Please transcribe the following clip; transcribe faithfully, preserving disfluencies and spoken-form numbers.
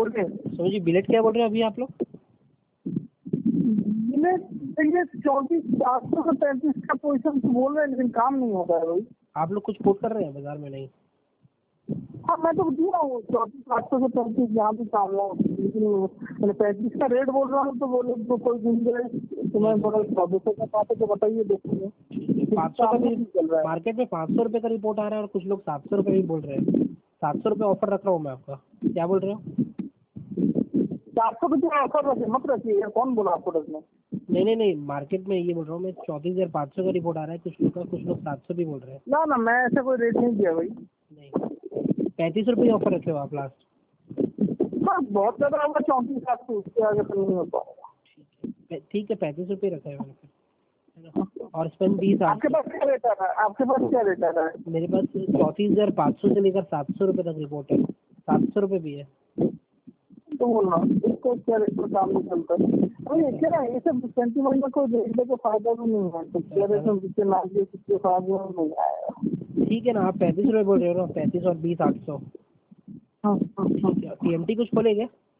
बोलिए। सुनो जी, बिलेट क्या बोल रहे हैं अभी आप लोग? बिलेट ये चौंतीस आठ सौ से पैंतीस का पोजिशन तो बोल रहे हैं, लेकिन काम नहीं होता है भाई। आप लोग कुछ कोट कर रहे हैं बाजार में? नहीं। हाँ मैं तो दिया हूँ चौंतीस आठ सौ से पैंतीस जहाँ भी काम हो, लेकिन मैंने पैंतीस का रेट बोल रहा हूँ तो बोले तो कोई गुंजाइश तो मैं बोला चौबीस सौ का पाते तो बताइए देखेंगे। पाँच सौ का भी चल रहा है मार्केट में पाँच सौ रुपये का रिपोर्ट आ रहा है और कुछ लोग सात सौ रुपये भी बोल रहे हैं। सात सौ रुपये ऑफर रख रहा हूँ मैं आपका। क्या बोल रहे हो? चार सौ रुपये ऑफर रखे मत रखिए, कौन बोला आपको रखना? नहीं नहीं नहीं, मार्केट में ये बोल रहा हूँ मैं, चौंतीस हजार पाँच सौ का रिपोर्ट आ रहा है कुछ लोग का, कुछ लोग सात सौ भी बोल रहे हैं। ना ना मैं ऐसा कोई रेट नहीं दिया भाई। नहीं, पैंतीस रुपये ऑफर रखे हो आप लास्ट। हाँ बहुत ज्यादा होगा चौंतीस लाख से, उसके आगे तो नहीं हो पाएगा। ठीक है, पैंतीस रुपये रखा है मैंने फिर, है ना? और स्पेन बीस आपके पास क्या रेट आ रहा है? आपके पास क्या रेट आ रहा है? मेरे पास चौंतीस हजार पाँच सौ से लेकर सात सौ रुपये तक रिपोर्ट है, सात सौ रुपये भी है। तो बोलना इसको क्या रेट पर काम नहीं चलता है। अरे क्या है ये सब सेंटीमेंट में कोई देखने को फायदा भी नहीं है, तो क्या रेट में जिससे ना दिए किसके फायदे में नहीं आएगा। ठीक है ना, आप पैंतीस रुपये बोल रहे हो ना, पैंतीस और बीस आठ सौ। हाँ हाँ हाँ। टी एम टी कुछ खोलेंगे?